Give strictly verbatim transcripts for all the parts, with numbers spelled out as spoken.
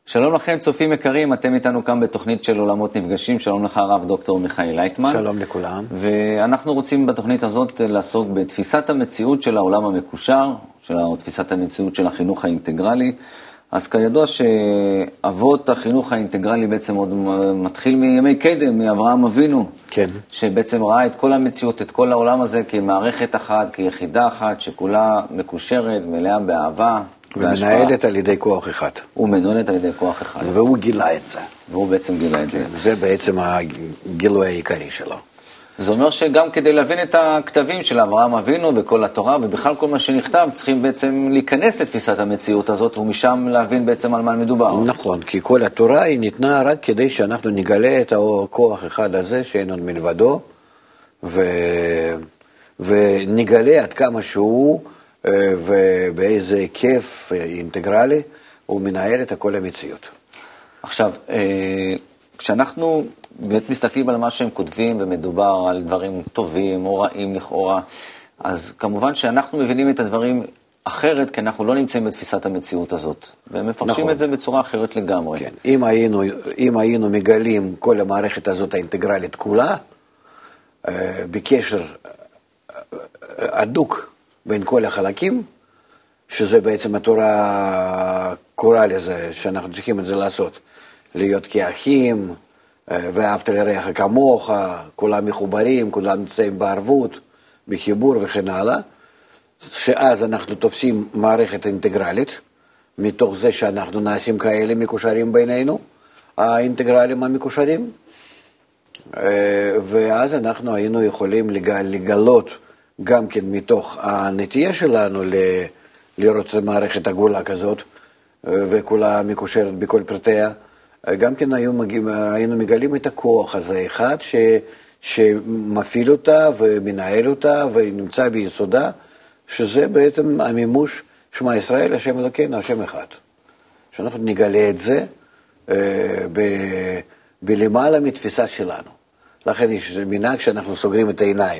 שלום לכם, צופים יקרים, אתם איתנו כאן בתוכנית של עולמות נפגשים. שלום לך הרב דוקטור מיכאל לייטמן. שלום לכולם. ואנחנו רוצים בתוכנית הזאת לעסוק בתפיסת המציאות של העולם המקושר, של תפיסת המציאות של החינוך האינטגרלי. אז כידוע שאבות החינוך האינטגרלי בעצם עוד מתחיל מימי קדם, מאברהם אבינו. כן. שבעצם ראה את כל המציאות, את כל העולם הזה כמערכת אחת, כיחידה אחת, שכולה מקושרת, מלאה באהבה. ומנהלת על ידי כוח אחד. הוא מנהלת על ידי כוח אחד. והוא גילה את זה. והוא בעצם גילה את זה. זה בעצם הגילוי העיקרי שלו. זה אומר שגם כדי להבין את הכתבים של אברהם אבינו וכל התורה, ובכלל כל מה שנכתב, צריכים בעצם להיכנס לתפיסת המציאות הזאת, ומשם להבין בעצם על מה מדובר. נכון, כי כל התורה היא ניתנה רק כדי שאנחנו נגלה את הכוח אחד הזה, שאין עוד מלבדו, ו... ונגלה עד כמה שהוא, ובאיזה היקף אינטגרלי, הוא מנהל את כל המציאות. עכשיו, כשאנחנו באמת מסתכלים על מה שהם כותבים, ומדובר על דברים טובים או רעים לכאורה, אז כמובן שאנחנו מבינים את הדברים אחרת, כי אנחנו לא נמצאים בתפיסת המציאות הזאת. והם מפרשים נכון. את זה בצורה אחרת לגמרי. כן. אם היינו, אם היינו מגלים כל המערכת הזאת האינטגרלית כולה, בקשר הדוק בין כל החלקים, שזה בעצם התורה קורא לזה, שאנחנו צריכים את זה לעשות, להיות כאחים, ואהבת לרעך כמוך, כולם מחוברים, כולם נמצאים בערבות, בחיבור וכן הלאה, שאז אנחנו תופסים מערכת אינטגרלית, מתוך זה שאנחנו נעשים כאלה מקושרים בינינו, האינטגרלים המקושרים, ואז אנחנו היינו יכולים לגלות גם כן מתוך הנטייה שלנו ל... לראות את מערכת הגולה כזאת, וכולה מקושרת בכל פרטיה, גם כן היינו מגלים את הכוח הזה אחד ש, שמפעיל אותה ומנהל אותה ונמצא ביסודה, שזה בעצם המימוש שמע ישראל, השם אלוקינו, השם אחד. שאנחנו נגלה את זה ב, בלמעלה מתפיסה שלנו. לכן יש מנהג שאנחנו סוגרים את העיניים,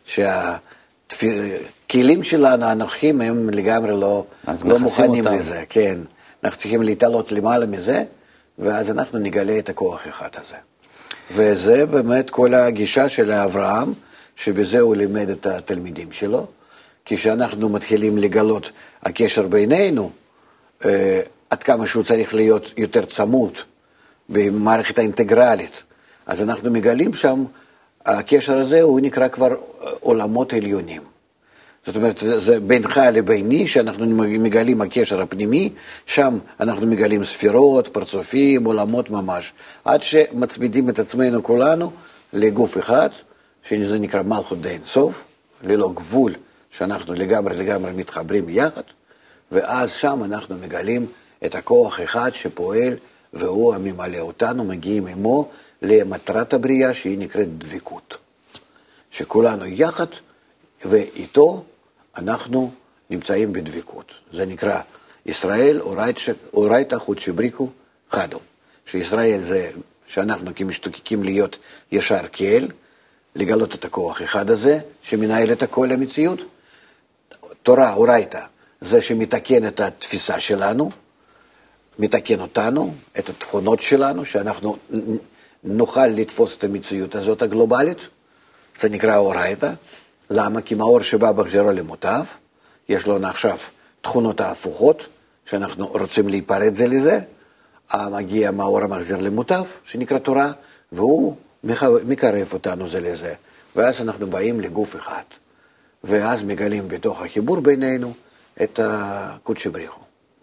שהכלים שלנו, האנוכיים, הם לגמרי לא, לא מוכנים אותם. לזה. כן, אנחנו צריכים להתעלות למעלה מזה, ואז אנחנו נגלה את הכוח אחד הזה. וזה באמת כל הגישה של אברהם, שבזה הוא לימד את התלמידים שלו, כשאנחנו מתחילים לגלות הקשר בינינו, אה, עד כמה שהוא צריך להיות יותר צמוד במערכת האינטגרלית, אז אנחנו מגלים שם, הקשר הזה הוא נקרא כבר עולמות עליונים. זאת אומרת, זה בינך לביני, שאנחנו מגלים הקשר הפנימי, שם אנחנו מגלים ספירות, פרצופים, עולמות ממש, עד שמצמידים את עצמנו כולנו לגוף אחד, שזה נקרא מלכות די אין סוף, ללא גבול, שאנחנו לגמרי לגמרי מתחברים יחד, ואז שם אנחנו מגלים את הכוח אחד שפועל, והוא הממלא אותנו, מגיעים עמו למטרת הבריאה, שהיא נקראת דבקות. שכולנו יחד, ואיתו אנחנו נמצאים בדבקות. זה נקרא ישראל אורייתא חוט שבריחו חדום. שישראל זה שאנחנו כמשתוקקים להיות ישר כאל, לגלות את הכוח אחד הזה, שמנהל את כל המציאות. תורה אורייתא זה שמתקן את התפיסה שלנו, מתקן אותנו, את התכונות שלנו, שאנחנו נוכל לתפוס את המציאות הזאת הגלובלית. זה נקרא אורייתא. למה? כי מאור שבא בחזרו למוטב, יש לנו עכשיו תכונות ההפוכות, שאנחנו רוצים להיפרד זה לזה, מגיע מאור המחזיר למוטב, שנקרא תורה, והוא מקרב אותנו זה לזה. ואז אנחנו באים לגוף אחד, ואז מגלים בתוך החיבור בינינו את הקודש בריחו.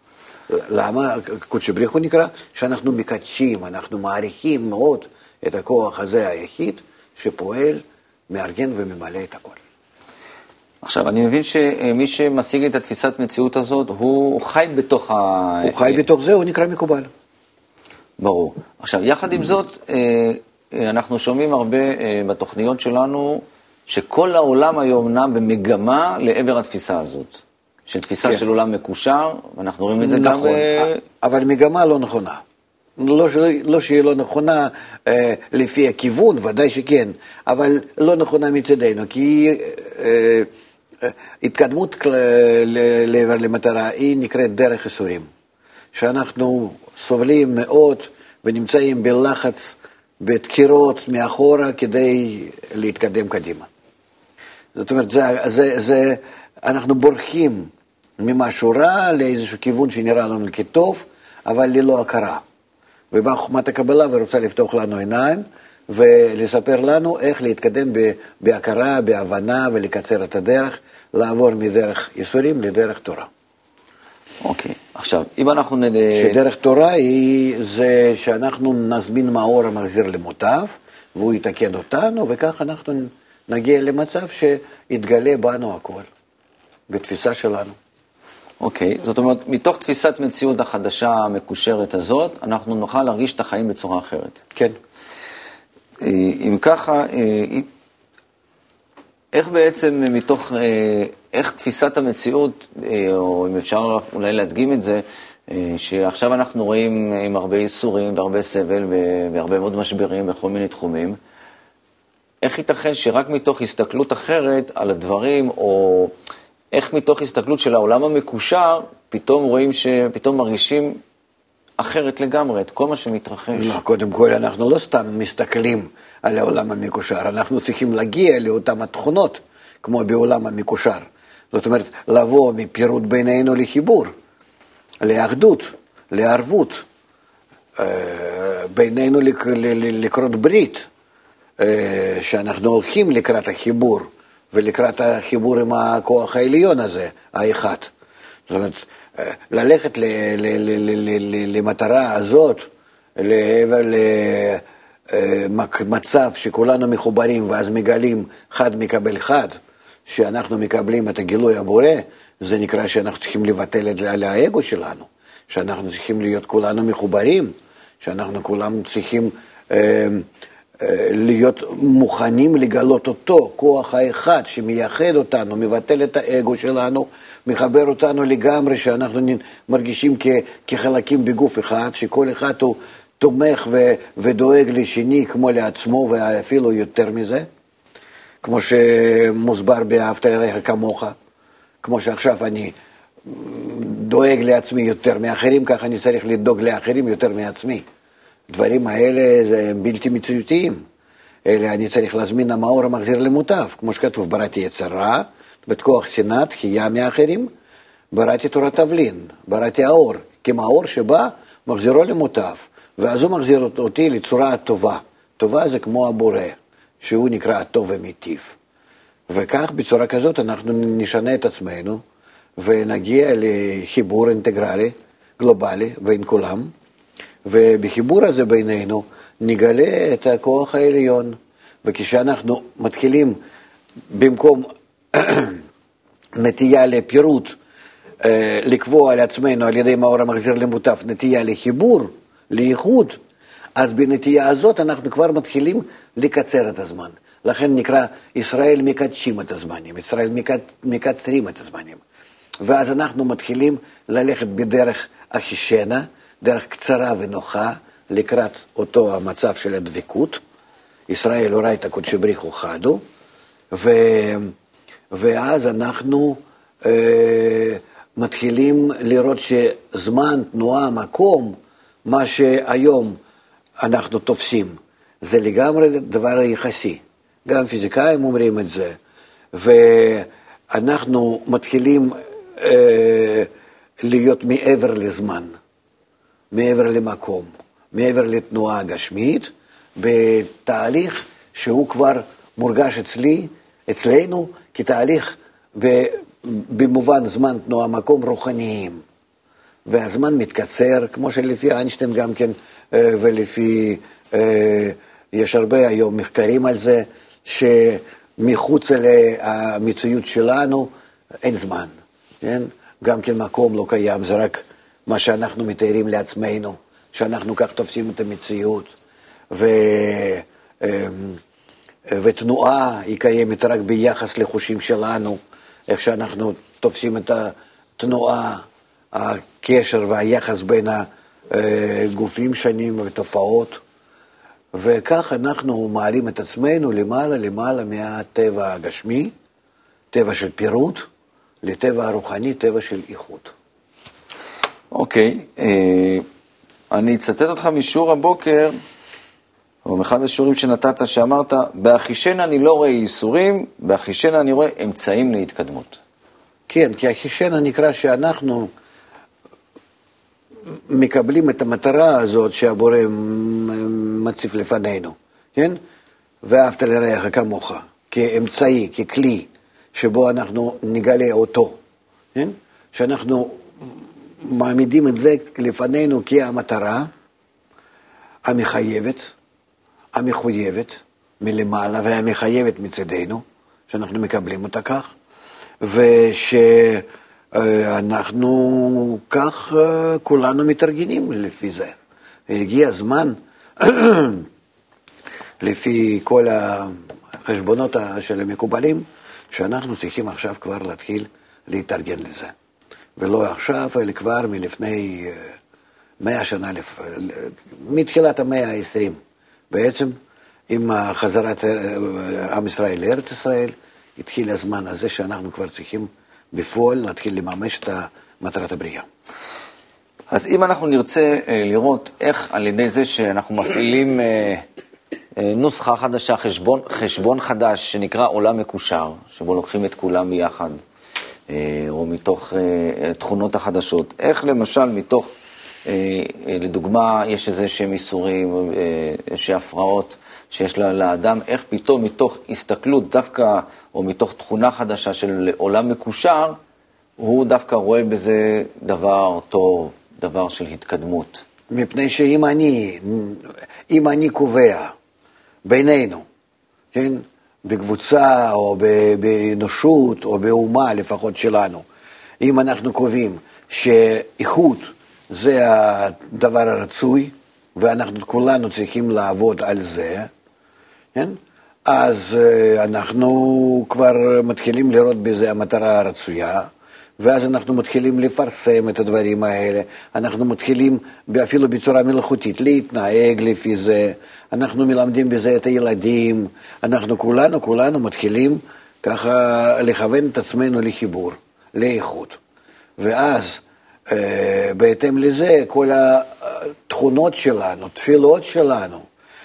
למה קודש בריחו נקרא? שאנחנו מקדשים, אנחנו מעריכים מאוד את הכוח הזה היחיד, שפועל, מארגן וממלא את הכל. עכשיו, אני מבין שמי שמשיג את התפיסת מציאות הזאת, הוא חי בתוך ה... הוא חי בתוך זה, הוא נקרא מקובל. ברור. עכשיו, יחד עם זאת, אנחנו שומעים הרבה בתוכניות שלנו, שכל העולם היום נע במגמה לעבר התפיסה הזאת. שתפיסה כן. של עולם מקושר, ואנחנו רואים את זה נכון, גם... אבל מגמה לא נכונה. לא, לא שהיא לא נכונה אה, לפי הכיוון, ודאי שכן, אבל לא נכונה מצדנו, כי אה, אה, התקדמות לעבר למטרה היא נקראת דרך איסורים. שאנחנו סובלים מאוד ונמצאים בלחץ, בתקירות מאחורה כדי להתקדם קדימה. זאת אומרת, זה, זה, זה, אנחנו בורחים ממשהו רע לאיזשהו כיוון שנראה לנו כטוב, אבל ללא הכרה. ובאה חוכמת הקבלה ורוצה לפתוח לנו עיניים, ולספר לנו איך להתקדם בהכרה, בהבנה ולקצר את הדרך, לעבור מדרך ייסורים לדרך תורה. אוקיי, okay. עכשיו, אם אנחנו נד... שדרך תורה היא זה שאנחנו נזמין מאור המחזיר למוטב, והוא יתקן אותנו, וכך אנחנו נגיע למצב שיתגלה בנו הכל, בתפיסה שלנו. אוקיי, okay. זאת אומרת, מתוך תפיסת מציאות החדשה המקושרת הזאת, אנחנו נוכל להרגיש את החיים בצורה אחרת. כן. אם ככה, איך בעצם מתוך, איך תפיסת המציאות, או אם אפשר אולי להדגים את זה, שעכשיו אנחנו רואים עם הרבה איסורים והרבה סבל והרבה מאוד משברים בכל מיני תחומים, איך ייתכן שרק מתוך הסתכלות אחרת על הדברים, או איך מתוך הסתכלות של העולם המקושר, פתאום רואים שפתאום מרגישים אחרת לגמרי, את כל מה שמתרחש. לא, קודם כל אנחנו לא סתם מסתכלים על העולם המקושר, אנחנו צריכים להגיע לאותן התכונות, כמו בעולם המקושר. זאת אומרת, לבוא מפירוט בינינו לחיבור, לאחדות, לערבות, בינינו לקרות ברית, שאנחנו הולכים לקראת החיבור, ולקראת החיבור עם הכוח העליון הזה, האחד. זאת אומרת, ללכת למטרה הזאת, לעבר למצב שכולנו מחוברים ואז מגלים חד מקבל חד, שאנחנו מקבלים את הגילוי הבורא, זה נקרא שאנחנו צריכים לבטל את על האגו שלנו, שאנחנו צריכים להיות כולנו מחוברים, שאנחנו כולנו צריכים אה, אה, להיות מוכנים לגלות אותו, כוח האחד שמייחד אותנו, מבטל את האגו שלנו, מחבר אותנו לגמרי, שאנחנו מרגישים כ, כחלקים בגוף אחד, שכל אחד הוא תומך ו, ודואג לשני כמו לעצמו, ואפילו יותר מזה, כמו שמוסבר באהבת לרעך כמוך, כמו שעכשיו אני דואג לעצמי יותר מאחרים, כך אני צריך לדאוג לאחרים יותר מעצמי. דברים האלה זה בלתי מציאותיים, אלא אני צריך להזמין המאור המחזיר למוטב, כמו שכתוב, בראתי יצר רע, בתכוח שנאה, תחייה מאחרים, בראתי תורת תבלין, בראתי האור, כמאור שבא, מחזירו למוטב, ואז הוא מחזיר אותי לצורה טובה. טובה זה כמו הבורא, שהוא נקרא הטוב ומיטיב. וכך, בצורה כזאת, אנחנו נשנה את עצמנו, ונגיע לחיבור אינטגרלי, גלובלי, בין כולם, ובחיבור הזה בינינו, נגלה את הכוח העליון. וכשאנחנו מתחילים, במקום נטייה לפירוט, לקבוע על עצמנו על ידי מאור המחזיר למוטב, נטייה לחיבור, לייחוד, אז בנטייה הזאת אנחנו כבר מתחילים לקצר את הזמן. לכן נקרא ישראל מקדשים את הזמנים, ישראל מקצרים את הזמנים. ואז אנחנו מתחילים ללכת בדרך אחישנה, דרך קצרה ונוחה, לקראת אותו המצב של הדבקות. ישראל אורייתא קודשא בריך הוא חדו, ו... ואז אנחנו אה, מתחילים לראות שזמן, תנועה, מקום, מה שהיום אנחנו תופסים, זה לגמרי דבר יחסי. גם פיזיקאים אומרים את זה. ואנחנו מתחילים אה, להיות מעבר לזמן, מעבר למקום, מעבר לתנועה גשמית, בתהליך שהוא כבר מורגש אצלי, אצלנו, כתהליך במובן זמן, תנועה, מקום רוחניים. והזמן מתקצר, כמו שלפי איינשטיין גם כן, ולפי, יש הרבה היום מחקרים על זה, שמחוץ למציאות שלנו אין זמן, כן? גם כן מקום לא קיים, זה רק מה שאנחנו מתארים לעצמנו, שאנחנו כך תופסים את המציאות, ו... ותנועה היא קיימת רק ביחס לחושים שלנו, איך שאנחנו תופסים את התנועה, הקשר והיחס בין הגופים שונים ותופעות, וכך אנחנו מעלים את עצמנו למעלה למעלה מהטבע הגשמי, טבע של פירוט, לטבע הרוחני, טבע של איכות. אוקיי, אני אצטט אותך משיעור הבוקר, או מאחד השיעורים שנתת, שאמרת, באחישנה אני לא רואה ייסורים, באחישנה אני רואה אמצעים להתקדמות. כן, כי אחישנה נקרא שאנחנו מקבלים את המטרה הזאת שהבורא מציב לפנינו, כן? ואהבת לרעך כמוך, כאמצעי, ככלי, שבו אנחנו נגלה אותו, כן? שאנחנו מעמידים את זה לפנינו כהמטרה המחייבת, המחויבת מלמעלה והמחייבת מצדנו, שאנחנו מקבלים אותה כך, ושאנחנו כך כולנו מתארגנים לפי זה. הגיע הזמן, לפי כל החשבונות של המקובלים, שאנחנו צריכים עכשיו כבר להתחיל להתארגן לזה. ולא עכשיו, אלא כבר מלפני מאה שנה, מתחילת המאה העשרים. בעצם, עם חזרת עם ישראל לארץ ישראל, התחיל הזמן הזה שאנחנו כבר צריכים בפועל להתחיל לממש את מטרת הבריאה. אז אם אנחנו נרצה לראות איך על ידי זה שאנחנו מפעילים נוסחה חדשה, חשבון, חשבון חדש שנקרא עולם מקושר, שבו לוקחים את כולם ביחד, או מתוך תכונות החדשות, איך למשל מתוך, לדוגמה, יש איזה שהם איסורים, יש הפרעות שיש לאדם, איך פתאום מתוך הסתכלות דווקא, או מתוך תכונה חדשה של עולם מקושר, הוא דווקא רואה בזה דבר טוב, דבר של התקדמות. מפני שאם אני, אם אני קובע בינינו, כן, בקבוצה או באנושות או באומה לפחות שלנו, אם אנחנו קובעים שאיכות זה הדבר הרצוי, ואנחנו כולנו צריכים לעבוד על זה, כן? אז אנחנו כבר מתחילים לראות בזה המטרה הרצויה, ואז אנחנו מתחילים לפרסם את הדברים האלה, אנחנו מתחילים אפילו בצורה מלאכותית להתנהג לפי זה, אנחנו מלמדים בזה את הילדים, אנחנו כולנו, כולנו מתחילים ככה לכוון את עצמנו לחיבור, לאיכות. ואז בהתאם לזה כל התכונות שלנו, תפילות שלנו,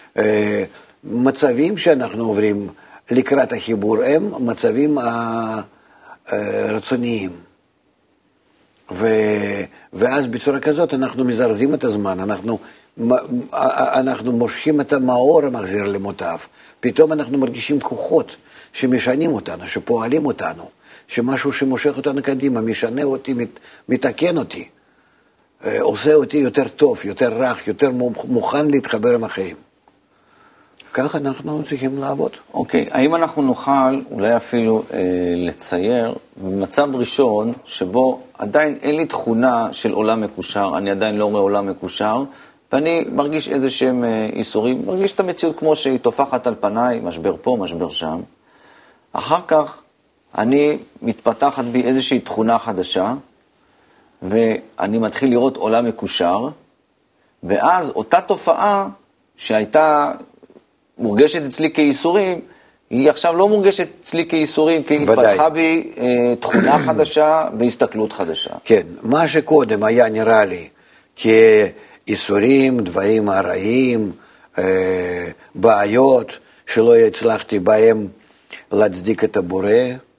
מצבים שאנחנו עוברים לקראת החיבור הם מצבים הרצוניים. ו... ואז בצורה כזאת אנחנו מזרזים את הזמן, אנחנו, אנחנו מושכים את המאור המחזיר למוטב, פתאום אנחנו מרגישים כוחות שמשנים אותנו, שפועלים אותנו, שמשהו שמושך אותנו קדימה, משנה אותי, מתקן אותי, עושה אותי יותר טוב, יותר רך, יותר מוכן להתחבר עם החיים. כך אנחנו צריכים לעבוד. אוקיי, okay. האם אנחנו נוכל אולי אפילו אה, לצייר במצב ראשון שבו עדיין אין לי תכונה של עולם מקושר, אני עדיין לא רואה עולם מקושר, ואני מרגיש איזה שהם אה, איסורים, מרגיש את המציאות כמו שהיא תופחת על פניי, משבר פה, משבר שם. אחר כך אני מתפתחת בי איזושהי תכונה חדשה, ואני מתחיל לראות עולם מקושר, ואז אותה תופעה שהייתה מורגשת אצלי כאיסורים, היא עכשיו לא מורגשת אצלי כאיסורים, כי התפתחה בי אה, תכונה חדשה והסתכלות חדשה. כן, מה שקודם היה נראה לי כאיסורים, דברים הרעים, אה, בעיות שלא הצלחתי בהם להצדיק את הבורא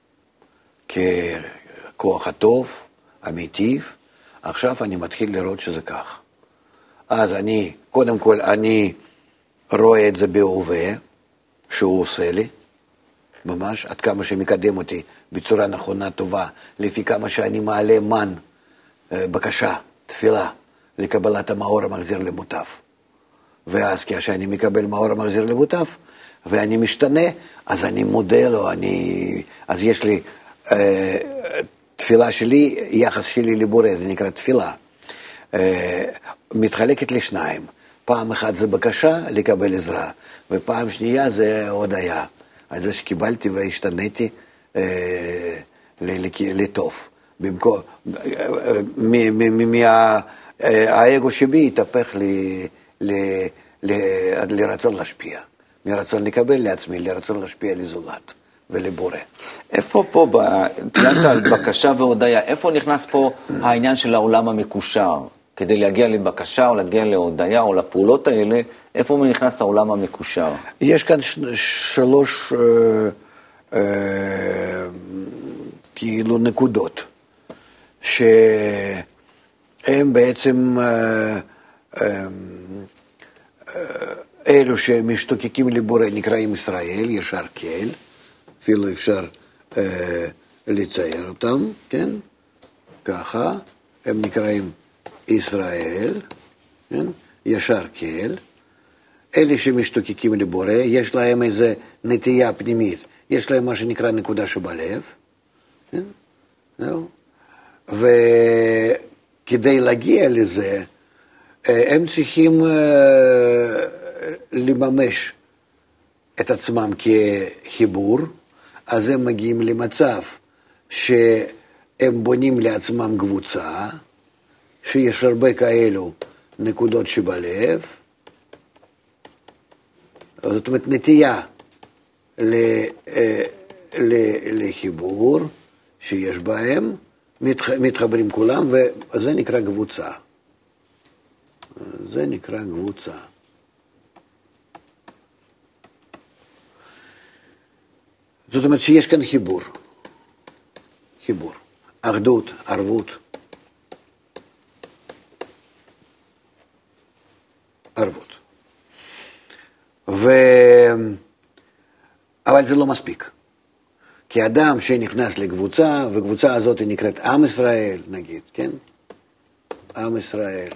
ככוח הטוב, אמיתי, עכשיו אני מתחיל לראות שזה כך. אז אני, קודם כל, אני רואה את זה בהווה, שהוא עושה לי, ממש, עד כמה שמקדם אותי בצורה נכונה, טובה, לפי כמה שאני מעלה מן, בקשה, תפילה, לקבלת המאור המחזיר למוטב. ואז כשאני מקבל מאור המחזיר למוטב, ואני משתנה, אז אני מודה לו, אני, אז יש לי אה, תפילה שלי, יחס שלי לבורא, זה נקרא תפילה, אה, מתחלקת לשניים. פעם אחת זה בקשה לקבל עזרה, ופעם שנייה זה הודיה. על זה שקיבלתי והשתניתי אה, לטוב. במקום, מהאגו שבי התהפך לי, ל, ל, לרצון להשפיע. מרצון לקבל לעצמי, לרצון להשפיע לזולת ולבורא. איפה פה, ציינת על בקשה והודיה, איפה נכנס פה העניין של העולם המקושר? כדי להגיע לבקשה או להגיע להודיה או לפעולות האלה, איפה הוא נכנס העולם המקושר? יש כאן ש- שלוש אה, אה, כאילו נקודות, שהם בעצם אה, אה, אלו שמשתוקקים לבורא נקראים ישראל, ישר כל, אפילו אפשר אה, לצייר אותם, כן? ככה, הם נקראים ישראל, כן? ישר כל. אלה שמשתוקקים לבורא, יש להם איזו נטייה פנימית, יש להם מה שנקרא נקודה שבלב, כן? זהו. וכדי להגיע לזה, הם צריכים לממש את עצמם כחיבור, אז הם מגיעים למצב שהם בונים לעצמם קבוצה, שיש הרבה כאלו נקודות שבלב, זאת אומרת נטייה לחיבור שיש בהם, מתחברים כולם, וזה נקרא קבוצה. זה נקרא קבוצה. זאת אומרת שיש כאן חיבור. חיבור. אחדות, ערבות. ערבות. ו... אבל זה לא מספיק. כי אדם שנכנס לקבוצה, וקבוצה הזאת נקראת עם ישראל, נגיד, כן? עם ישראל.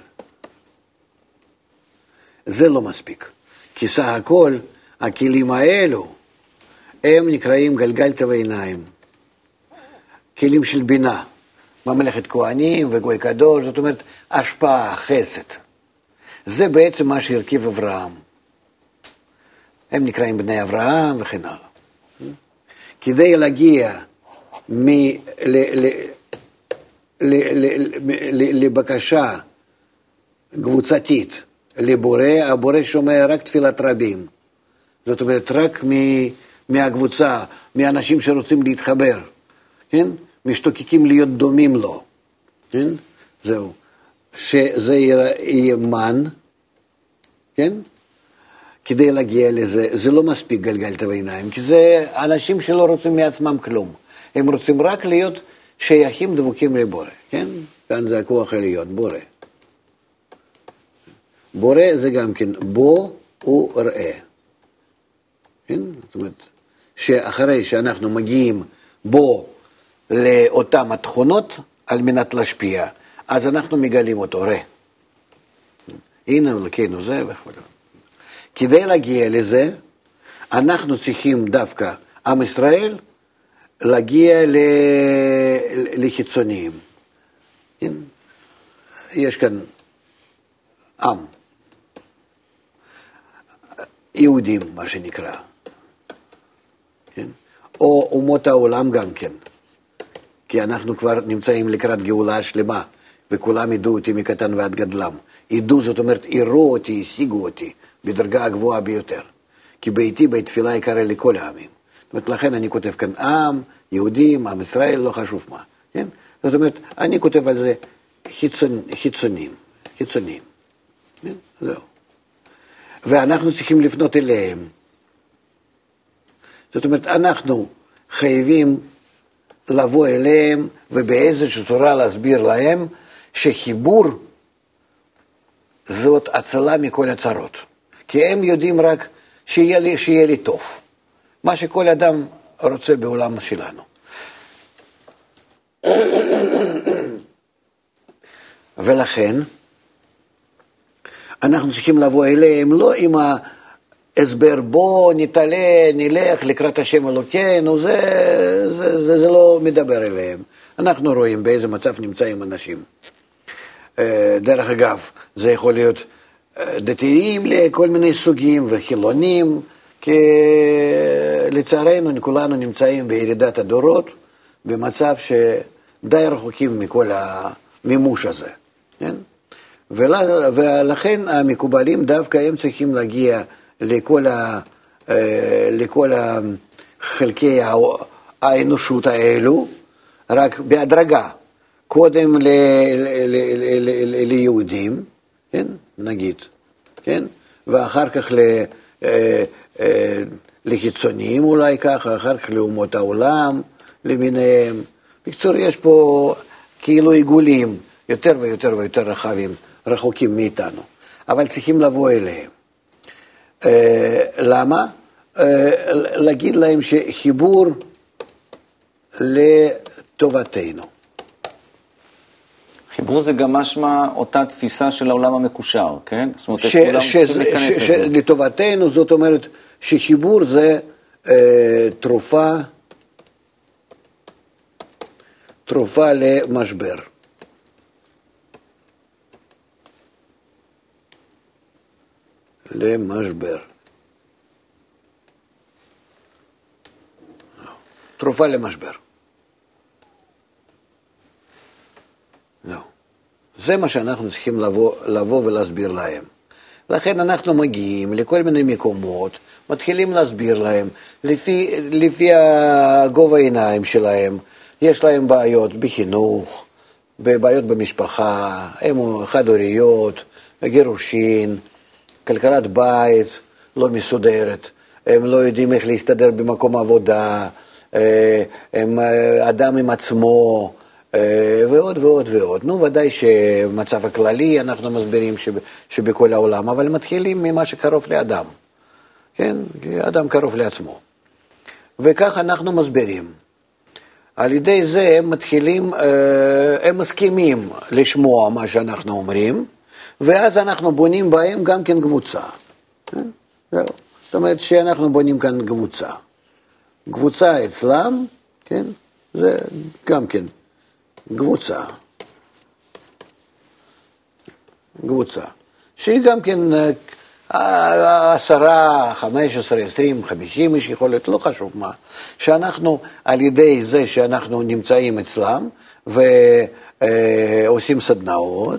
זה לא מספיק. כי סך הכל, הכלים האלו, הם נקראים גלגל טבע עיניים. כלים של בינה. ממלכת כהנים וגוי קדוש, זאת אומרת, השפעה, חסד. זה בעצם מה שהרכיב אברהם. הם נקראים בני אברהם וכן הלאה. כדי להגיע מ... ל... ל... ל... ל... לבקשה קבוצתית לבורא, הבורא שומע רק תפילת רבים. זאת אומרת, רק מ... מהקבוצה, מאנשים שרוצים להתחבר, כן? משתוקקים להיות דומים לו, כן? זהו. שזה יהיה מן, כן? כדי להגיע לזה, זה לא מספיק גלגל טבע עיניים, כי זה אנשים שלא רוצים מעצמם כלום. הם רוצים רק להיות שייכים דבוקים לבורא, כן? כאן זה הכוח העליון, בורא. בורא זה גם כן בו וראה. כן? זאת אומרת, שאחרי שאנחנו מגיעים בו לאותם התכונות על מנת להשפיע, אז אנחנו מגלים אותו, ראה. הנה אלוקינו זה וכו'. כדי להגיע לזה, אנחנו צריכים דווקא, עם ישראל, להגיע לחיצוניים. יש כאן עם, יהודים, מה שנקרא, כן? או אומות העולם גם כן, כי אנחנו כבר נמצאים לקראת גאולה שלמה, וכולם ידעו אותי מקטן ועד גדלם. ידעו, זאת אומרת, יראו אותי, השיגו אותי, בדרגה הגבוהה ביותר. כי ביתי, בית תפילה יקרא לכל העמים. זאת אומרת, לכן אני כותב כאן עם, יהודים, עם ישראל, לא חשוב מה. כן? זאת אומרת, אני כותב על זה חיצונ, חיצונים, חיצוניים. כן? זהו. ואנחנו צריכים לפנות אליהם. זאת אומרת, אנחנו חייבים לבוא אליהם, ובאיזושהי צורה להסביר להם, שחיבור זאת הצלה מכל הצרות. כי הם יודעים רק שיהיה לי, שיהיה לי טוב. מה שכל אדם רוצה בעולם שלנו. ולכן, אנחנו צריכים לבוא אליהם לא עם ההסבר, בוא נתעלה, נלך לקראת השם אלוקינו, זה, זה, זה, זה לא מדבר אליהם. אנחנו רואים באיזה מצב נמצאים אנשים. דרך אגב, זה יכול להיות דתיים לכל מיני סוגים וחילונים, כי לצערנו כולנו נמצאים בירידת הדורות, במצב שדי רחוקים מכל המימוש הזה. כן? ולכן המקובלים דווקא הם צריכים להגיע לכל, ה, לכל חלקי האנושות האלו, רק בהדרגה. קודם ל, ל, ל, ל, ל, ליהודים, כן, נגיד, כן, ואחר כך ל, אה, אה, לחיצוניים אולי ככה, אחר כך לאומות העולם, למיניהם. בקצור, יש פה כאילו עיגולים יותר ויותר ויותר רחבים, רחוקים מאיתנו, אבל צריכים לבוא אליהם. אה, למה? אה, להגיד להם שחיבור לטובתנו. חיבור זה גם משמע אותה תפיסה של העולם המקושר, כן? זאת אומרת, ש, כולם ש, צריכים להיכנס ש, לזה. לטובתנו, זאת אומרת שחיבור זה אה, תרופה, תרופה למשבר. למשבר. תרופה למשבר. לא. זה מה שאנחנו צריכים לבוא, לבוא ולהסביר להם. לכן אנחנו מגיעים לכל מיני מקומות, מתחילים להסביר להם, לפי, לפי הגובה העיניים שלהם, יש להם בעיות בחינוך, בעיות במשפחה, הם חד-הוריות, גירושין, כלכלת בית לא מסודרת, הם לא יודעים איך להסתדר במקום עבודה, הם אדם עם עצמו, ועוד ועוד ועוד. נו, ודאי שמצב הכללי אנחנו מסבירים שב, שבכל העולם, אבל מתחילים ממה שקרוב לאדם, כן? אדם קרוב לעצמו. וכך אנחנו מסבירים. על ידי זה הם מתחילים, הם מסכימים לשמוע מה שאנחנו אומרים, ואז אנחנו בונים בהם גם כן קבוצה. זאת אומרת שאנחנו בונים כאן קבוצה. קבוצה אצלם, כן? זה גם כן קבוצה. קבוצה. שהיא גם כן עשרה, חמש עשרה, עשרים, חמישים, יש יכולת, לא חשוב מה. שאנחנו, על ידי זה שאנחנו נמצאים אצלם, ועושים סדנאות,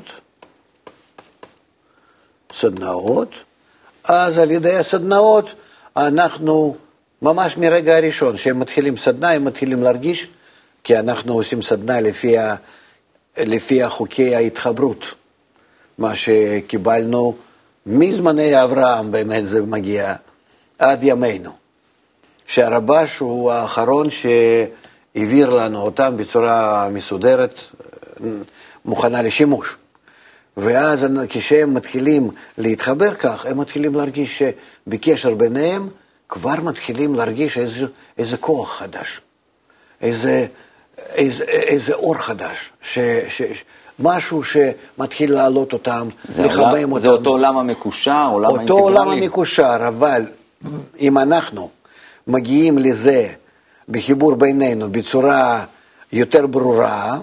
סדנאות, אז על ידי הסדנאות אנחנו, ממש מרגע הראשון שהם מתחילים סדנה, הם מתחילים להרגיש, כי אנחנו עושים סדנה לפי, ה, לפי חוקי ההתחברות, מה שקיבלנו מזמני אברהם, באמת זה מגיע עד ימינו, שהרבש הוא האחרון שהעביר לנו אותם בצורה מסודרת, מוכנה לשימוש. ואז כשהם מתחילים להתחבר כך, הם מתחילים להרגיש שבקשר ביניהם, כבר מתחילים להרגיש איזה, איזה כוח חדש, איזה, איזה, איזה אור חדש, ש, ש, משהו שמתחיל לעלות אותם, לחבם אותם. זה אותו עולם המקושר, עולם האינטגרלי? אותו עולם המקושר, אבל אם אנחנו מגיעים לזה בחיבור בינינו בצורה יותר ברורה,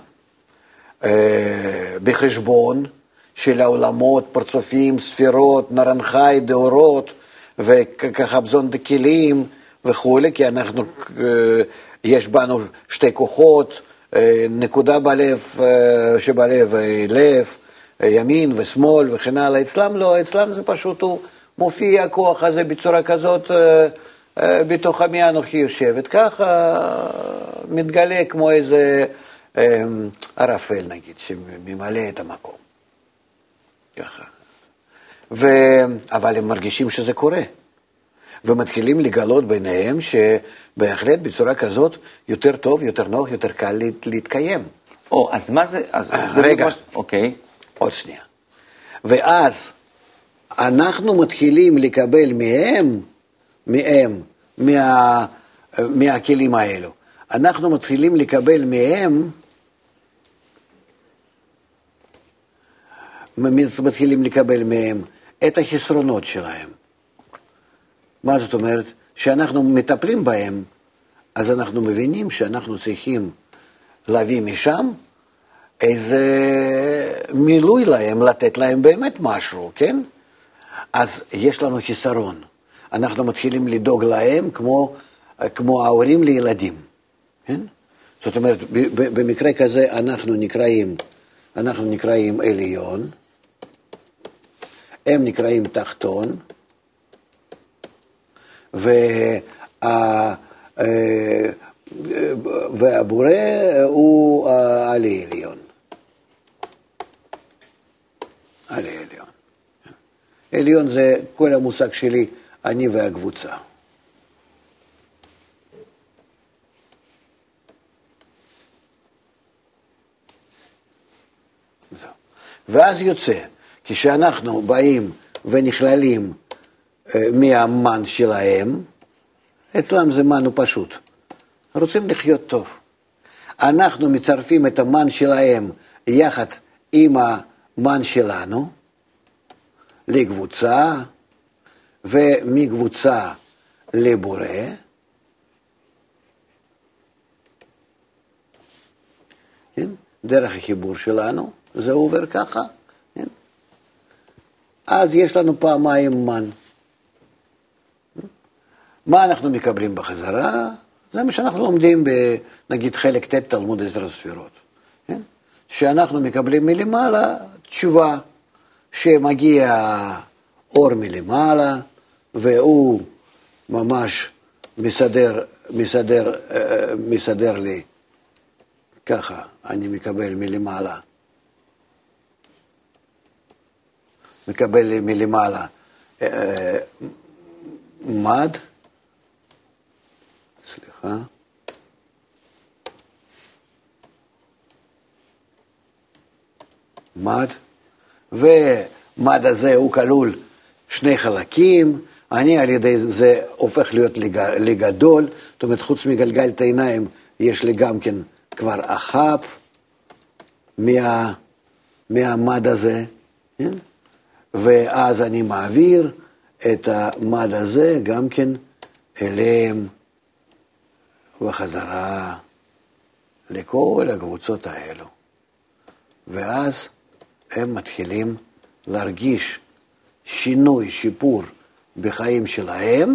בחשבון של העולמות, פרצופים, ספירות, נרנחי, דאורות, וכחבזון דקלים וכו', כי אנחנו, יש בנו שתי כוחות, נקודה בלב שבלב, לב, ימין ושמאל וכן הלאה. אצלם לא, אצלם זה פשוט הוא מופיע הכוח הזה בצורה כזאת, בתוך עמי אנוכי יושבת, ככה מתגלה כמו איזה ערפל נגיד, שממלא את המקום. ככה. ו... אבל הם מרגישים שזה קורה. ומתחילים לגלות ביניהם שבהחלט בצורה כזאת יותר טוב, יותר נוח, יותר קל להתקיים. או, אז מה זה? אז זה רגע, ממש... אוקיי. עוד שנייה. ואז אנחנו מתחילים לקבל מהם, מהם, מה, מהכלים האלו. אנחנו מתחילים לקבל מהם, מתחילים לקבל מהם את החסרונות שלהם. מה זאת אומרת? שאנחנו מטפלים בהם, אז אנחנו מבינים שאנחנו צריכים להביא משם איזה מילוי להם, לתת להם באמת משהו, כן? אז יש לנו חיסרון. אנחנו מתחילים לדאוג להם כמו, כמו ההורים לילדים, כן? זאת אומרת, במקרה כזה אנחנו נקראים, אנחנו נקראים עליון, הם נקראים תחתון, וה, והבורא הוא על העליון, עליון זה כל המושג שלי, אני והקבוצה. ואז יוצא, כשאנחנו באים ונכללים מהמן שלהם, אצלם זה מן הוא פשוט. רוצים לחיות טוב. אנחנו מצרפים את המן שלהם יחד עם המן שלנו לקבוצה, ומקבוצה לבורא. כן? דרך החיבור שלנו, זה עובר ככה. כן? אז יש לנו פעמיים מן. מה אנחנו מקבלים בחזרה? זה מה שאנחנו לומדים בנגיד חלק ט' תלמוד עשר הספירות. כן? שאנחנו מקבלים מלמעלה תשובה שמגיע אור מלמעלה, והוא ממש מסדר, מסדר, מסדר לי ככה, אני מקבל מלמעלה. מקבל לי מלמעלה מד, סליחה, מד, ומד הזה הוא כלול שני חלקים, אני על ידי זה הופך להיות לגדול, זאת אומרת חוץ מגלגל העיניים יש לי גם כן כבר אחאפ מה, מהמד הזה, כן? ואז אני מעביר את המד הזה גם כן אליהם וחזרה לכל הקבוצות האלו. ואז הם מתחילים להרגיש שינוי, שיפור בחיים שלהם,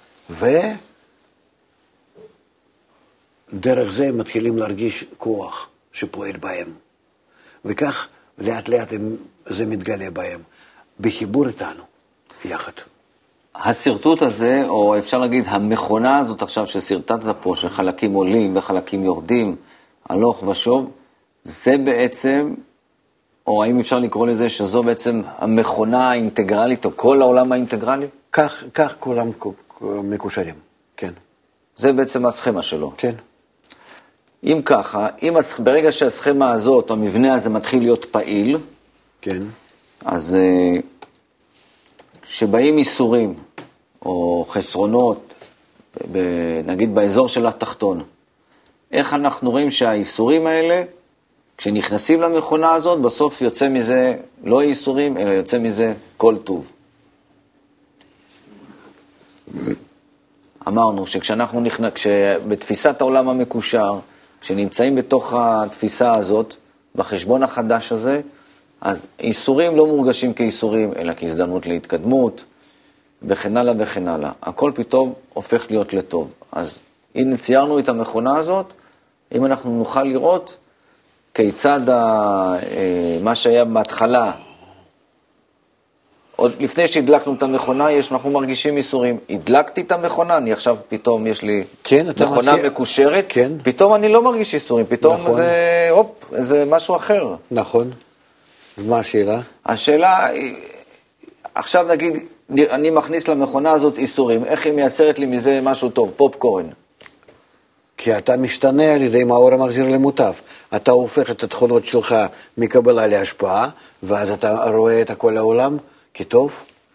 ודרך זה הם מתחילים להרגיש כוח שפועל בהם. וכך לאט לאט הם, זה מתגלה בהם. בחיבור איתנו, יחד. הסרטוט הזה, או אפשר להגיד, המכונה הזאת עכשיו שסרטטת פה, שחלקים עולים וחלקים יורדים, הלוך ושוב, זה בעצם, או האם אפשר לקרוא לזה שזו בעצם המכונה האינטגרלית, או כל העולם האינטגרלי? כך, כך כולם מקושרים, כן. זה בעצם הסכמה שלו. כן. אם ככה, אם ברגע שהסכמה הזאת, או המבנה הזה מתחיל להיות פעיל, כן. אז כשבאים איסורים או חסרונות, נגיד באזור של התחתון, איך אנחנו רואים שהאיסורים האלה, כשנכנסים למכונה הזאת, בסוף יוצא מזה לא איסורים, אלא יוצא מזה כל טוב. אמרנו שכשאנחנו נכנס, כשבתפיסת העולם המקושר, כשנמצאים בתוך התפיסה הזאת, בחשבון החדש הזה, אז איסורים לא מורגשים כאיסורים, אלא כהזדמנות להתקדמות, וכן הלאה וכן הלאה. הכל פתאום הופך להיות לטוב. אז הנה ציירנו את המכונה הזאת, אם אנחנו נוכל לראות כיצד ה, מה שהיה בהתחלה, עוד לפני שהדלקנו את המכונה, יש, אנחנו מרגישים איסורים. הדלקתי את המכונה, אני עכשיו פתאום יש לי כן, מכונה מכיר... מקושרת, כן. פתאום אני לא מרגיש איסורים, פתאום נכון. זה, אופ, זה משהו אחר. נכון. ומה השאלה? השאלה, עכשיו נגיד, אני מכניס למכונה הזאת איסורים, איך היא מייצרת לי מזה משהו טוב, פופקורן? כי אתה משתנה על ידי מה האור המחזיר למוטף. אתה הופך את התכונות שלך מקבלה להשפעה, ואז אתה רואה את כל העולם כטוב.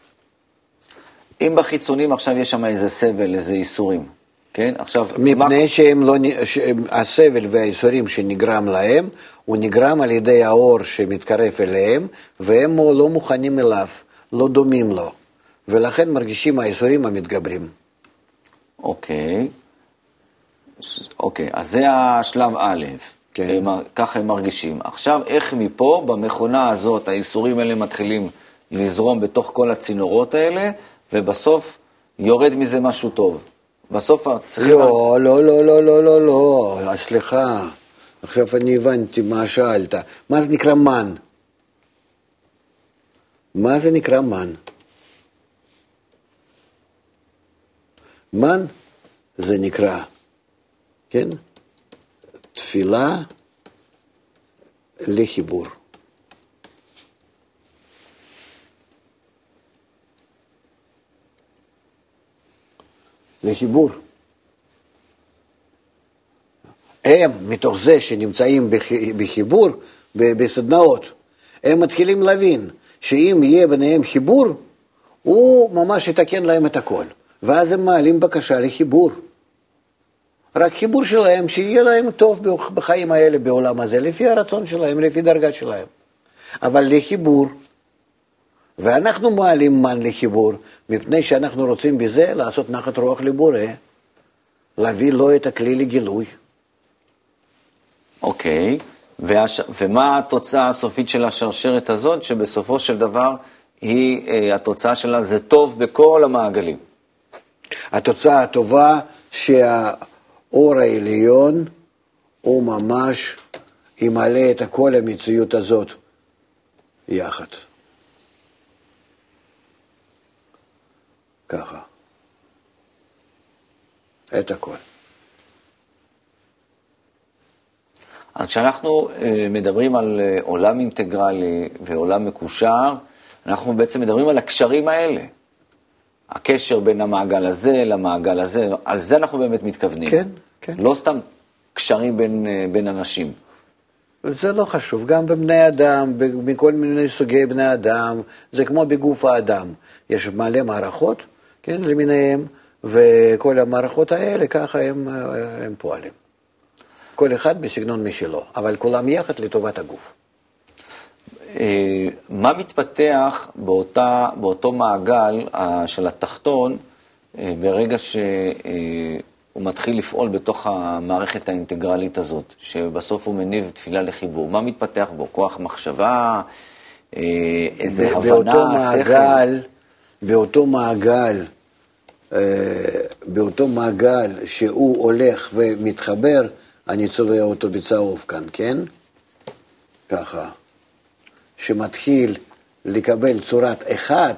אם בחיצונים עכשיו יש שם איזה סבל, איזה איסורים, כן? עכשיו... מפני מה... שהם לא, שהם, הסבל והאיסורים שנגרם להם, הוא נגרם על ידי האור שמתקרב אליהם, והם לא מוכנים אליו, לא דומים לו. ולכן מרגישים האיסורים המתגברים. אוקיי. אוקיי, אז זה השלב א', כן. הם, ככה הם מרגישים. עכשיו, איך מפה, במכונה הזאת, האיסורים האלה מתחילים לזרום בתוך כל הצינורות האלה, ובסוף יורד מזה משהו טוב. בסוף צריכים... לא, לא, לא, לא, לא, לא, לא, סליחה. עכשיו אני הבנתי מה שאלת. מה זה נקרא מן? מה זה נקרא מן? מן זה נקרא, כן? תפילה לחיבור. לחיבור. הם, מתוך זה שנמצאים בחיבור, בסדנאות, הם מתחילים להבין שאם יהיה ביניהם חיבור, הוא ממש יתקן להם את הכל. ואז הם מעלים בקשה לחיבור. רק חיבור שלהם, שיהיה להם טוב בחיים האלה, בעולם הזה, לפי הרצון שלהם, לפי דרגה שלהם. אבל לחיבור, ואנחנו מעלים מן לחיבור, מפני שאנחנו רוצים בזה לעשות נחת רוח לבורא, להביא לו את הכלי לגילוי. אוקיי, והש... ומה התוצאה הסופית של השרשרת הזאת, שבסופו של דבר היא, התוצאה שלה זה טוב בכל המעגלים? התוצאה הטובה שהאור העליון הוא ממש ימלא את כל המציאות הזאת יחד. ככה. את הכל. אז כשאנחנו מדברים על עולם אינטגרלי ועולם מקושר, אנחנו בעצם מדברים על הקשרים האלה. הקשר בין המעגל הזה למעגל הזה, על זה אנחנו באמת מתכוונים. כן, כן. לא סתם קשרים בין, בין אנשים. זה לא חשוב, גם בבני אדם, מכל מיני סוגי בני אדם, זה כמו בגוף האדם. יש מלא מערכות, כן, למיניהם, וכל המערכות האלה, ככה הם, הם פועלים. כל אחד בסגנון משלו, אבל כולם יחד לטובת הגוף. מה מתפתח באותה, באותו מעגל של התחתון, ברגע שהוא מתחיל לפעול בתוך המערכת האינטגרלית הזאת, שבסוף הוא מניב תפילה לחיבור? מה מתפתח בו? כוח מחשבה, איזה הבנה, שכל? באותו מעגל, באותו מעגל שהוא הולך ומתחבר, אני צובע אותו בצהוב כאן, כן? ככה. שמתחיל לקבל צורת אחד,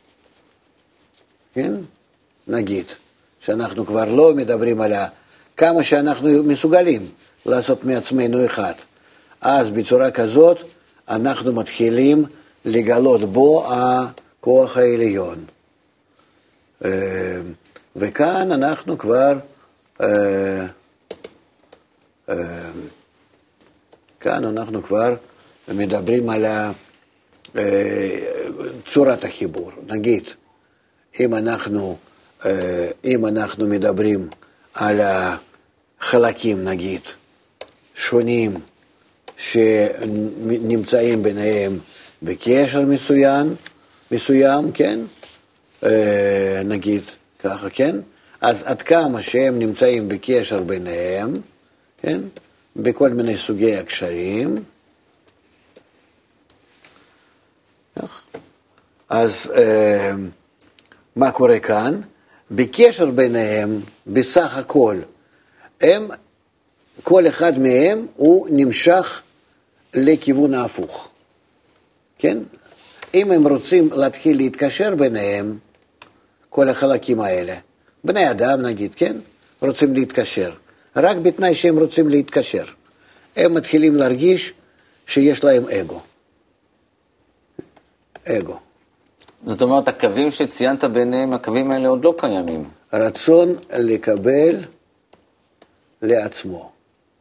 כן? נגיד, שאנחנו כבר לא מדברים על כמה שאנחנו מסוגלים לעשות מעצמנו אחד. אז בצורה כזאת אנחנו מתחילים לגלות בו הכוח העליון. וכאן אנחנו כבר, כאן אנחנו כבר מדברים על צורת החיבור. נגיד, אם אנחנו, אם אנחנו מדברים על החלקים, נגיד, שונים, שנמצאים ביניהם בקשר מסוים, מסוים, כן? נגיד, ככה, כן? אז עד כמה שהם נמצאים בקשר ביניהם, כן? בכל מיני סוגי הקשרים, אז אה, מה קורה כאן? בקשר ביניהם, בסך הכל, הם, כל אחד מהם הוא נמשך לכיוון ההפוך. כן? אם הם רוצים להתחיל להתקשר ביניהם, כל החלקים האלה, בני אדם נגיד, כן? רוצים להתקשר. רק בתנאי שהם רוצים להתקשר. הם מתחילים להרגיש שיש להם אגו. אגו. זאת אומרת, הקווים שציינת ביניהם, הקווים האלה עוד לא קיימים. רצון לקבל לעצמו.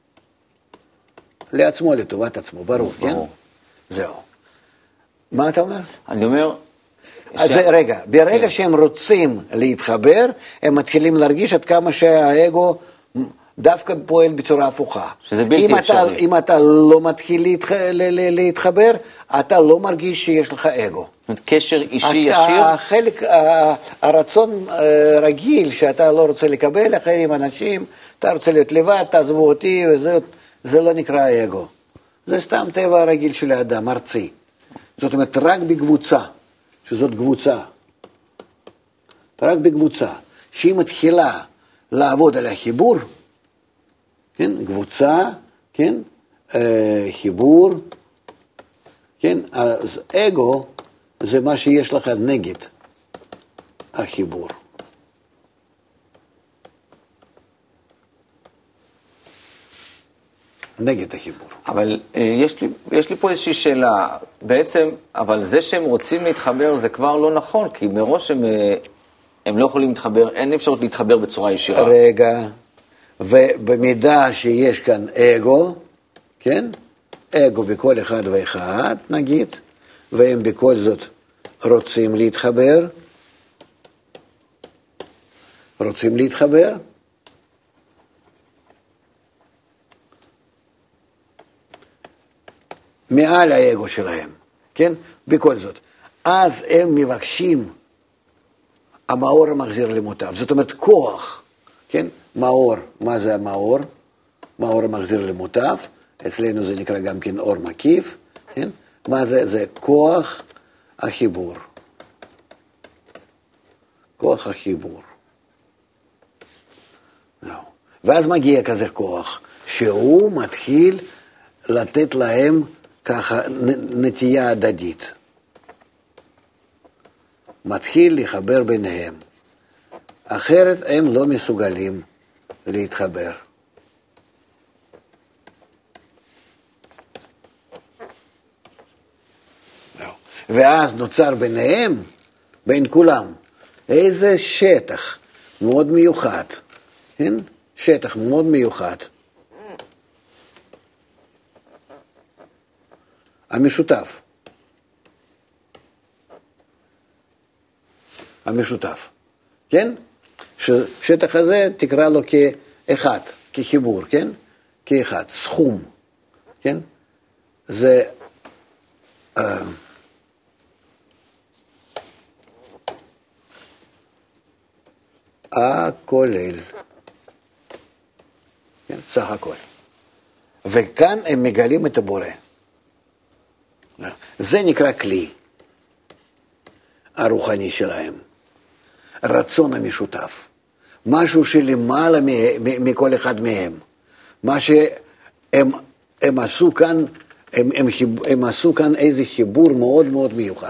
לעצמו, לטובת עצמו, ברור, כן? ברור. זהו. מה אתה אומר? אני אומר... אז ש... רגע, ברגע כן. שהם רוצים להתחבר, הם מתחילים להרגיש עד כמה שהאגו דווקא פועל בצורה הפוכה. שזה בלתי אם אפשרי. אתה, אם אתה לא מתחיל להתח... להתחבר, אתה לא מרגיש שיש לך אגו. קשר אישי ישיר? החלק, הרצון רגיל שאתה לא רוצה לקבל אחרים אנשים, אתה רוצה להיות לבד, תעזבו אותי, וזה זה לא נקרא אגו. זה סתם טבע הרגיל של האדם, ארצי. זאת אומרת, רק בקבוצה, שזאת קבוצה, רק בקבוצה, שהיא מתחילה לעבוד על החיבור, כן, קבוצה, כן, אה, חיבור, כן, אז אגו זה מה שיש לך נגד החיבור. נגד החיבור. אבל אה, יש לי, יש לי פה איזושהי שאלה, בעצם, אבל זה שהם רוצים להתחבר זה כבר לא נכון, כי מראש הם, הם לא יכולים להתחבר, אין אפשרות להתחבר בצורה ישירה. רגע, ובמידה שיש כאן אגו, כן? אגו בכל אחד ואחד, נגיד, והם בכל זאת רוצים להתחבר, רוצים להתחבר, מעל האגו שלהם, כן? בכל זאת. אז הם מבקשים, המאור מחזיר למוטב. זאת אומרת, כוח, כן? מאור, מה זה המאור? מאור מחזיר למוטב, אצלנו זה נקרא גם כן אור מקיף, כן? מה זה? זה כוח החיבור. כוח החיבור. No. ואז מגיע כזה כוח, שהוא מתחיל לתת להם ככה נטייה הדדית. מתחיל לחבר ביניהם. אחרת הם לא מסוגלים להתחבר. לא. ואז נוצר ביניהם, בין כולם, איזה שטח מאוד מיוחד. כן? שטח מאוד מיוחד. המשותף. המשותף. כן? ששטח הזה תקרא לו כאחד, כחיבור, כן? כאחד, סכום. כן? זה אה, הכולל. כן? סך הכל. וכאן הם מגלים את הבורא. זה נקרא כלי הרוחני שלהם. רצון המשותף. משהו שלמעלה מכל אחד מהם. מה שהם הם עשו כאן, הם, הם, הם עשו כאן איזה חיבור מאוד מאוד מיוחד.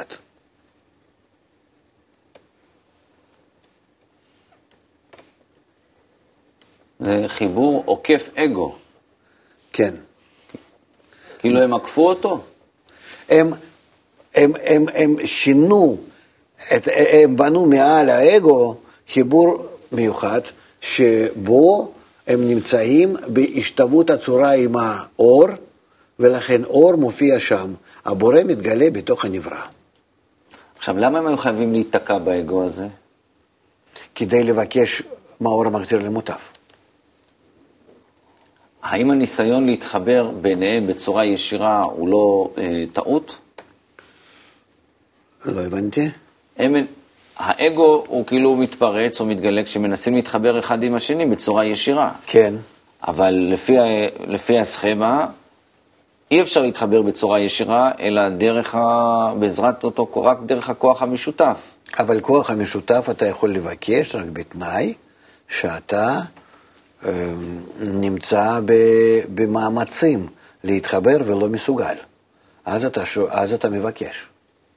זה חיבור עוקף אגו. כן. כאילו הם עקפו אותו? הם, הם, הם, הם שינו, את, הם בנו מעל האגו חיבור מיוחד, שבו הם נמצאים בהשתוות הצורה עם האור, ולכן אור מופיע שם. הבורא מתגלה בתוך הנברא. עכשיו, למה הם היו חייבים להיתקע באגו הזה? כדי לבקש מאור המחזיר למוטב. האם הניסיון להתחבר ביניהם בצורה ישירה הוא לא אה, טעות? לא הבנתי. הם, האגו הוא כאילו מתפרץ או מתגלה כשמנסים להתחבר אחד עם השני בצורה ישירה. כן. אבל לפי, לפי הסכמה, אי אפשר להתחבר בצורה ישירה, אלא דרך ה... בעזרת אותו, רק דרך הכוח המשותף. אבל כוח המשותף אתה יכול לבקש רק בתנאי שאתה אה, נמצא במאמצים להתחבר ולא מסוגל. אז אתה, אז אתה מבקש.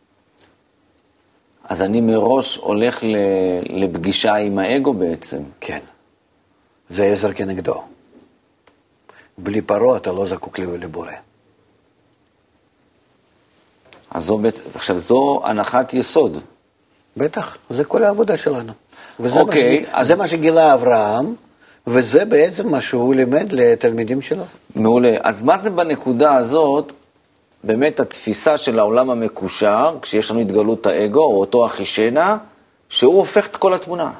אז אני מראש הולך לפגישה עם האגו בעצם. כן. זה עזר כנגדו. בלי פרו אתה לא זקוק לבורא. אז זו, עכשיו זו הנחת יסוד. בטח, זה כל העבודה שלנו. וזה אוקיי, מה, ש... אז... זה מה שגילה אברהם, וזה בעצם מה שהוא לימד לתלמידים שלו. מעולה. אז מה זה בנקודה הזאת, באמת התפיסה של העולם המקושר, כשיש לנו התגלות האגו, או אותו אחישנה, שהוא הופך את כל התמונה?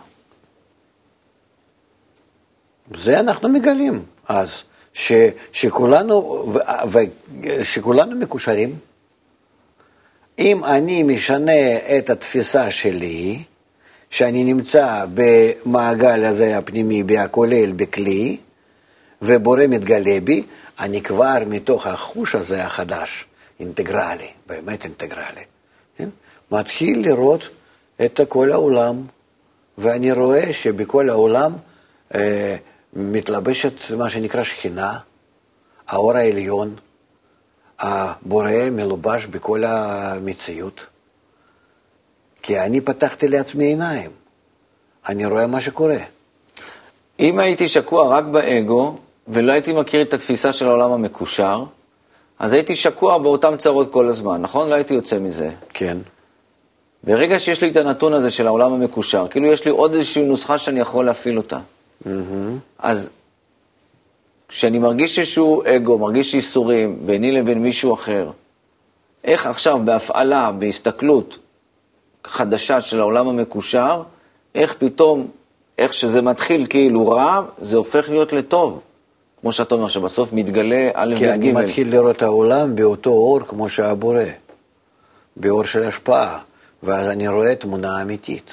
זה אנחנו מגלים. אז ש... שכולנו, ו... ו... שכולנו מקושרים, אם אני משנה את התפיסה שלי, שאני נמצא במעגל הזה הפנימי, בהכולל, בכלי, ובורא מתגלה בי, אני כבר מתוך החוש הזה החדש, אינטגרלי, באמת אינטגרלי, כן? מתחיל לראות את כל העולם, ואני רואה שבכל העולם אה, מתלבשת מה שנקרא שכינה, האור העליון, הבורא מלובש בכל המציאות, כי אני פתחתי לעצמי עיניים, אני רואה מה שקורה. אם הייתי שקוע רק באגו, ולא הייתי מכיר את התפיסה של העולם המקושר, אז הייתי שקוע באותם צרות כל הזמן, נכון? לא הייתי יוצא מזה. כן. ברגע שיש לי את הנתון הזה של העולם המקושר, כאילו יש לי עוד איזושהי נוסחה שאני יכול להפעיל אותה. Mm-hmm. אז כשאני מרגיש איזשהו אגו, מרגיש איסורים ביני לבין מישהו אחר, איך עכשיו בהפעלה, בהסתכלות חדשה של העולם המקושר, איך פתאום, איך שזה מתחיל כאילו רע, זה הופך להיות לטוב. כמו שאתה אומר, שבסוף מתגלה א' וג'. כי אני מתחיל לראות את העולם באותו אור כמו שהבורא, באור של השפעה, ואז אני רואה תמונה אמיתית.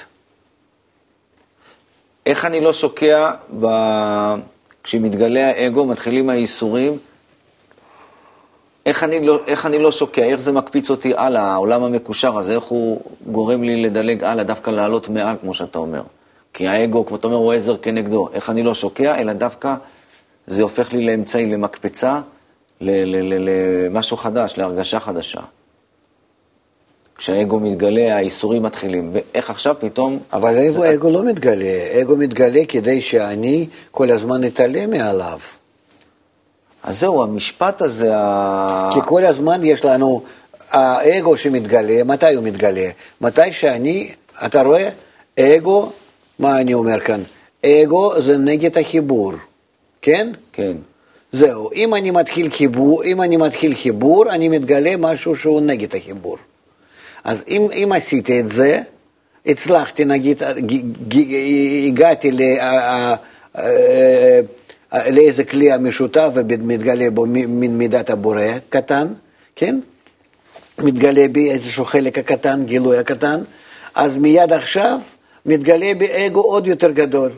איך אני לא שוקע, ב... כשמתגלה האגו, מתחילים האיסורים, איך אני, לא, איך אני לא שוקע, איך זה מקפיץ אותי הלאה, העולם המקושר הזה, איך הוא גורם לי לדלג הלאה, דווקא לעלות מעל, כמו שאתה אומר. כי האגו, כמו אתה אומר, הוא עזר כנגדו. איך אני לא שוקע, אלא דווקא זה הופך לי לאמצעי, למקפצה, למשהו חדש, להרגשה חדשה. כשהאגו מתגלה, האיסורים מתחילים. ואיך עכשיו פתאום... אבל איפה האגו לא מתגלה? האגו מתגלה כדי שאני כל הזמן אתעלם מעליו. אז זהו, המשפט הזה... כי כל הזמן יש לנו האגו שמתגלה, מתי הוא מתגלה? מתי שאני, אתה רואה, אגו, מה אני אומר כאן? אגו זה נגד החיבור, כן? כן. זהו, אם אני מתחיל חיבור, אם אני מתחיל חיבור, אני מתגלה משהו שהוא נגד החיבור. אז אם, אם עשיתי את זה, הצלחתי, נגיד, הגעתי ל... לאיזה כלי המשותף ומתגלה בו מידת הבורא קטן, כן? מתגלה בי איזשהו חלק הקטן, גילוי הקטן, אז מיד עכשיו מתגלה בי אגו עוד יותר גדול.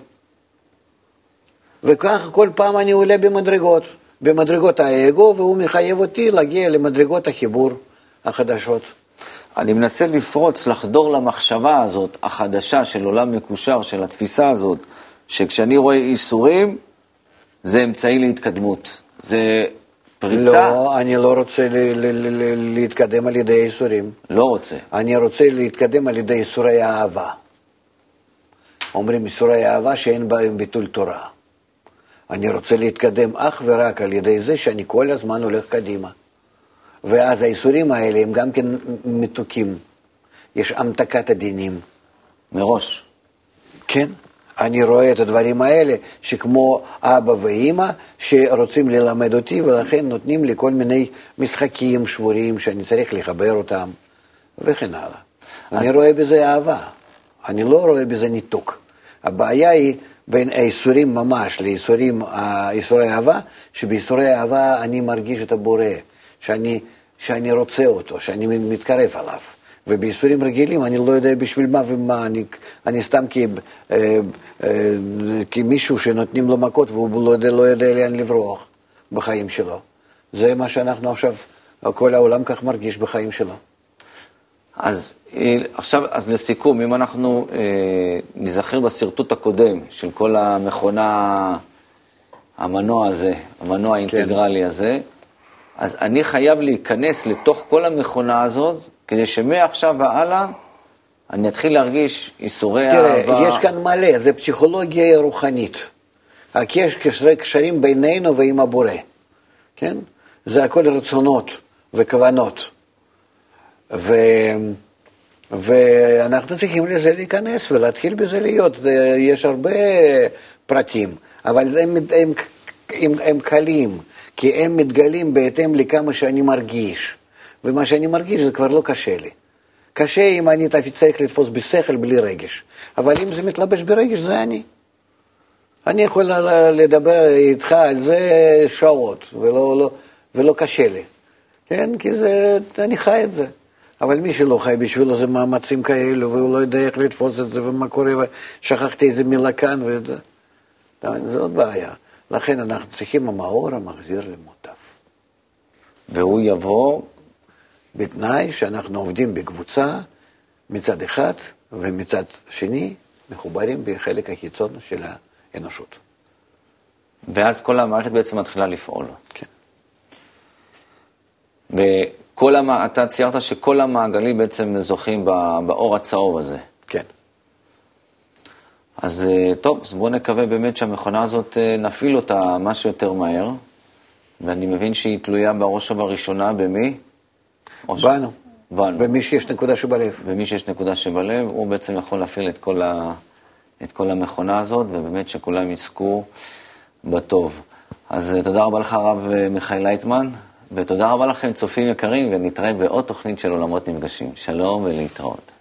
וכך כל פעם אני עולה במדרגות, במדרגות האגו, והוא מחייב אותי להגיע למדרגות החיבור החדשות. אני מנסה לפרוץ, לחדור למחשבה הזאת, החדשה של עולם מקושר, של התפיסה הזאת, שכשאני רואה איסורים, זה אמצעי להתקדמות. זה פריצה. לא, אני לא רוצה ל- ל- ל- להתקדם על ידי איסורים. לא רוצה. אני רוצה להתקדם על ידי איסורי האהבה. אומרים איסורי האהבה שאין בהם ביטול תורה. אני רוצה להתקדם אך ורק על ידי זה שאני כל הזמן הולך קדימה. ואז האיסורים האלה הם גם כן מתוקים. יש המתקת הדינים. מראש. כן. אני רואה את הדברים האלה, שכמו אבא ואמא, שרוצים ללמד אותי, ולכן נותנים לי כל מיני משחקים שבורים, שאני צריך לחבר אותם, וכן הלאה. אני רואה בזה אהבה. אני לא רואה בזה ניתוק. הבעיה היא בין האיסורים ממש לאיסורים, איסורי אהבה, שבאיסורי אהבה אני מרגיש את הבורא, שאני, שאני רוצה אותו, שאני מתקרב עליו. ובאיסורים רגילים אני לא יודע בשביל מה ומה, אני, אני סתם כ, אה, אה, כמישהו שנותנים לו מכות והוא לא יודע, לא יודע לאן לברוח בחיים שלו. זה מה שאנחנו עכשיו, כל העולם כך מרגיש בחיים שלו. אז עכשיו, אז לסיכום, אם אנחנו אה, נזכר בסרטוט הקודם של כל המכונה, המנוע הזה, המנוע האינטגרלי כן. הזה, אז אני חייב להיכנס לתוך כל המכונה הזאת, כדי שמעכשיו והלאה אני אתחיל להרגיש איסורי אהבה. תראה, יש כאן מלא, זה פסיכולוגיה רוחנית. יש קשרי קשרים בינינו ועם הבורא. כן? זה הכל רצונות וכוונות. ו... ואנחנו צריכים לזה להיכנס ולהתחיל בזה להיות. זה, יש הרבה פרטים, אבל הם, הם, הם, הם קלים, כי הם מתגלים בהתאם לכמה שאני מרגיש. ומה שאני מרגיש זה כבר לא קשה לי. קשה אם אני צריך לתפוס בשכל בלי רגש. אבל אם זה מתלבש ברגש, זה אני. אני יכול לדבר איתך על זה שעות, ולא, לא, ולא קשה לי. כן? כי זה, אני חי את זה. אבל מי שלא חי בשבילו זה מאמצים כאלו, והוא לא יודע איך לתפוס את זה, ומה קורה, ושכחתי איזה מילה כאן, וזה. זה עוד בעיה. לכן אנחנו צריכים המאור המחזיר למוטף. והוא יבוא... בתנאי שאנחנו עובדים בקבוצה מצד אחד ומצד שני מחוברים בחלק החיצון של האנושות. ואז כל המערכת בעצם מתחילה לפעול. כן. וכל המ... אתה ציירת שכל המעגלים בעצם זוכים באור הצהוב הזה. כן. אז טוב, אז בואו נקווה באמת שהמכונה הזאת נפעיל אותה משהו יותר מהר, ואני מבין שהיא תלויה בראש ובראשונה במי? בנו. בנו. ומי שיש נקודה שבלב. ומי שיש נקודה שבלב, הוא בעצם יכול להפעיל את כל, ה... את כל המכונה הזאת, ובאמת שכולם יזכו בטוב. אז תודה רבה לך הרב מיכאל לייטמן, ותודה רבה לכם צופים יקרים, ונתראה בעוד תוכנית של עולמות נפגשים. שלום ולהתראות.